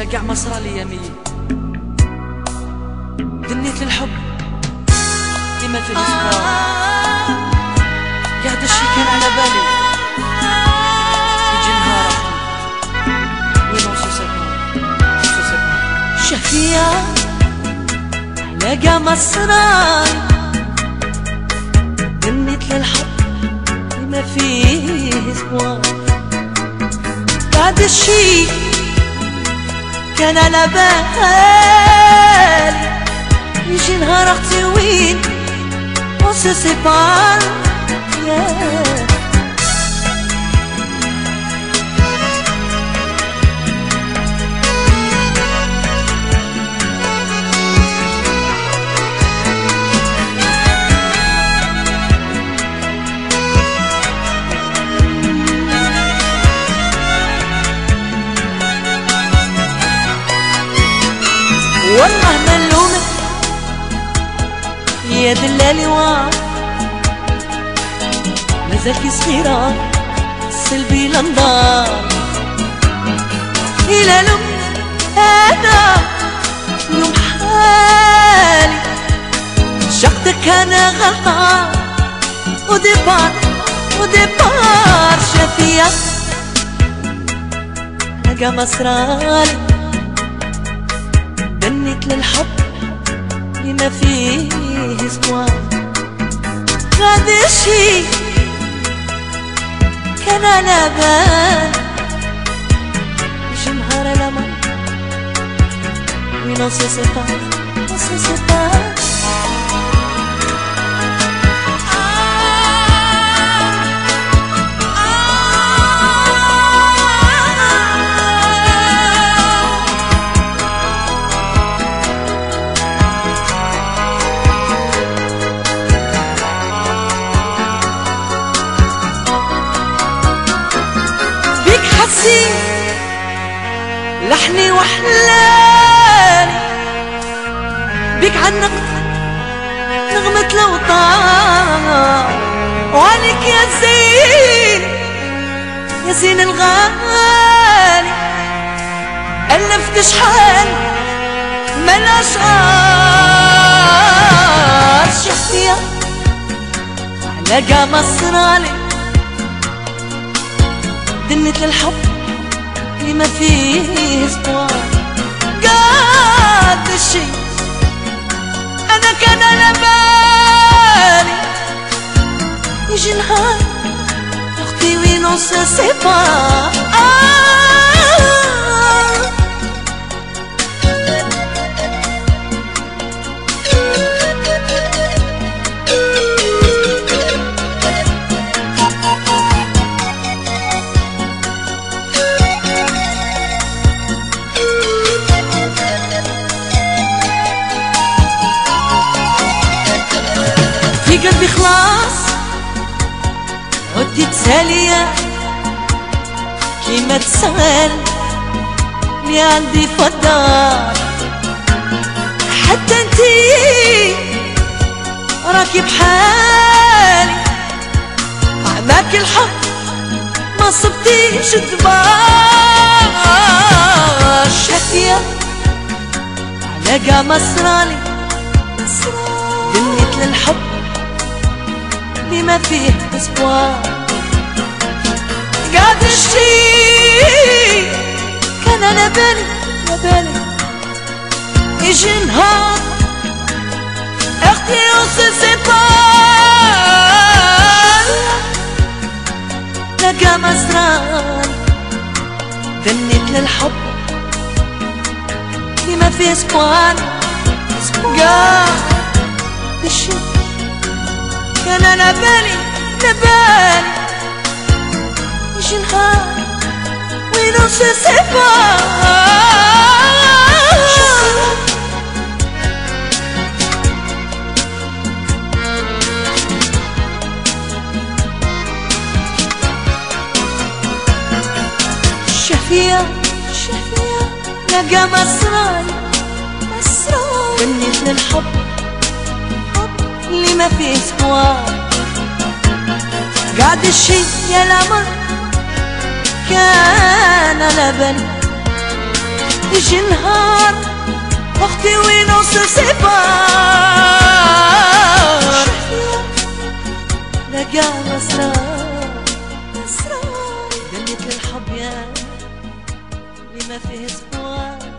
ولا قاع ما صرالي يا مية. دنيت للحب لما في الاسبوع، قاعد الشي كان على بالي يجي نهار وين وصوصك شفيع على قاع ما صرالي. دنيت للحب لما فيه اسبوع، بعد الشي كان على بالي يجي نهار اختي وين on se sépare. والله ملومك يا دلالي واعر، مازالكي صغيرة سلبي لنضار. إلا لو أنا يوم حالي شقتك أنا غلطان، وديبار شافية لقى مصرالي. دنيت للحب لما فيه اسبوع، هذا الشي كان على بالي يجي نهار الأمل وين on se sépare. لحني وحلالي بيك عنقت نغمة الأوطان، وعليك يا زين الغالي ألفت شحال ما الأشعار. شفتيها على قاع مصرالي. دنيت للحب لما فيه اسبوع، قاد الشي انا كان على بالي يجي نهار اختي وين on se sépare. في قلبي خلاص ودي تسالية كيما تسال لي عندي فضار. حتى انتي راكي بحالي عماك الحب ما صبتيش دبار. شافية على قاع مصرالي. دنيت للحب لما فيه اسبوع، قعد الشي كان على بالي يجي نهار اختي on se sépare. لقى مصرالي. دنيت للحب لما فيه اسبوع، قعد الشي كان على بالي يجي نهار وين on se sépare. شفيع لقى مصرالي. دنيت للحب اللي ما فيه اسبوع، قعد الشي يا الأمر كان على بالي يجي نهار اختي وين سيبار لا قاع مسرار قلت الحب يا اللي ما فيه اسبوع